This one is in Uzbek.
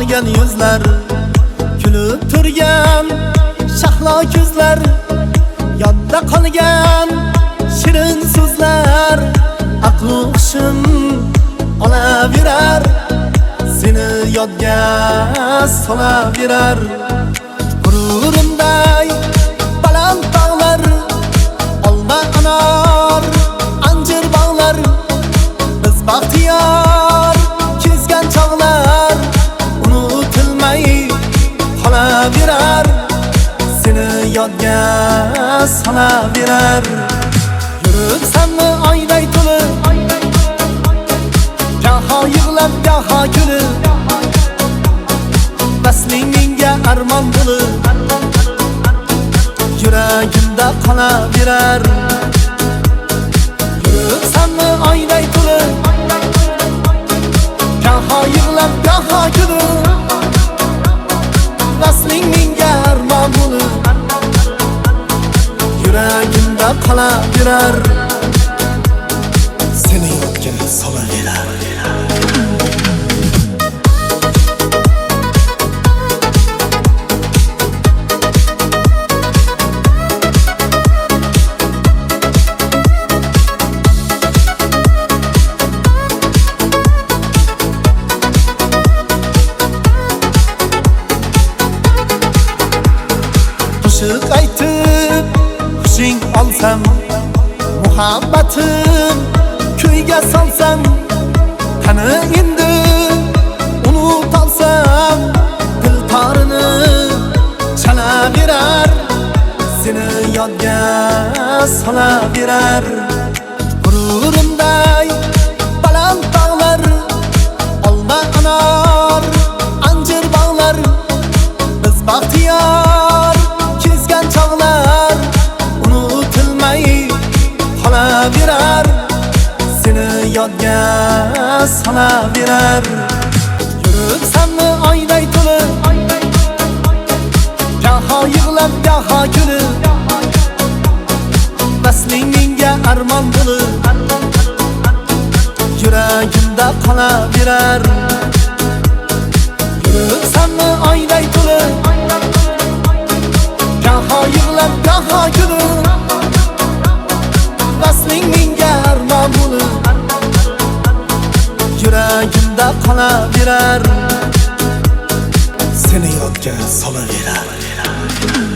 qolgan yuzlar, kulib turgan shahlo ko'zlar, yodda qolgan shirin so'zlar. Aql hushim olaverar, seni yodga solaverar. G'ururimday baland tog'lar, olma anor anjir bog'lar. Biz baxtiyor kezgan chog'lar unutilmay qolaverar, seni yodga solaverar. Yuribsanmi oyday to'lib, gaho yig'lab gaho kulib, vasling menga armon bo'lib yuragimda qolaverar. Yuribsanmi oyday to'lib, gaho yig'lab gaho kulib, vasling menga armon bo'lib yuragimda qolaverar, seni yodga solaverar. Qo'shiq aytib xushing olsam, muhabbatim kuyga solsam, qani endi unutolsam, dil torini chalaverar, seni yodga solaverar. G'ururimday baland tog'lar, olma anor anjir bog'lar. Biz baxtiyor kezgan chog'lar unutilmay qolaverar, seni yodga solaverar. Yuribsanmi oyday to'lib, gaho yig'lab gaho kulib, vasling menga armon bo'lib yuragimda qolaverar. Yuribsanmi oyday to'lib, gaho yig'lab gaho kulib, vasling menga armon bo'lib yuragimda qolaverar, seni yodga solaverar.